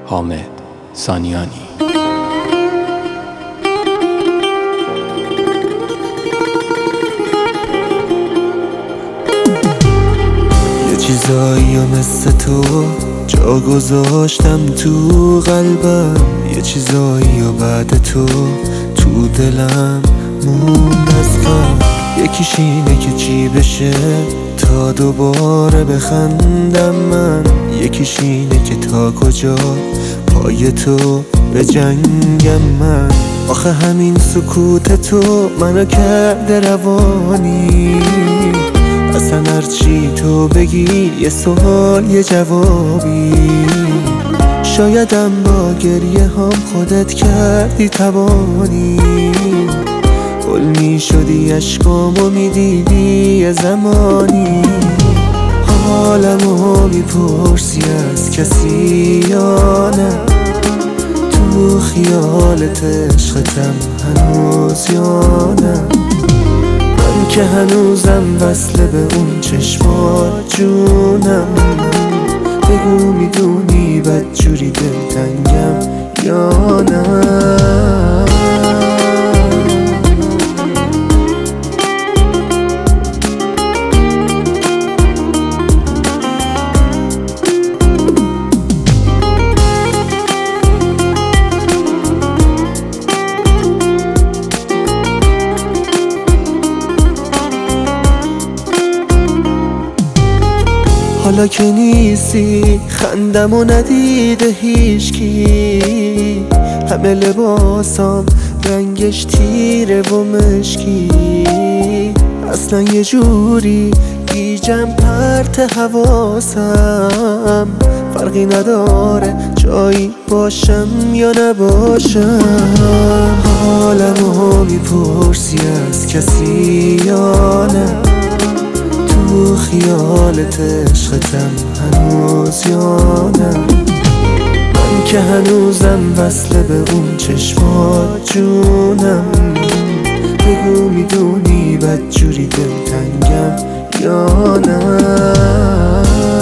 حامد سانیانی. یه چیزایی مثل تو جا گذاشتم تو قلبم، یه چیزایی بعد تو دلم موند از غم. یکیش اینه که چی بشه تا دوباره بخندم من، یکیش اینه که تا کجا پای تو به جنگم من. آخه همین سکوت تو منو کرده روانی، اصلا هرچی تو بگی یه سوال یه جوابی. شایدم با گریه هم خودت کردی توانی، گل می شدی عشقامو می دیدی یه زمانی. حالمو می پرسی از کسی یا نه، تو خیالت عشقتم هنوز یا نه. من که هنوزم وصله به اون چشمات جونم، بگو میدونی بدجوری دلتنگم یا نه. حالا که نیستی خندم و ندیده هیچکی، همه لباسام رنگش تیره و مشکی. اصلا یه جوری گیجم پرت حواسم، فرقی نداره جایی باشم یا نباشم. حالمو میپرسی از کسی یا نه، تو خیالت عشقتم هنوز یا نه. من که هنوزم وصله به اون چشمات جونم، بگو میدونی بدجوری دلتنگم یا نه.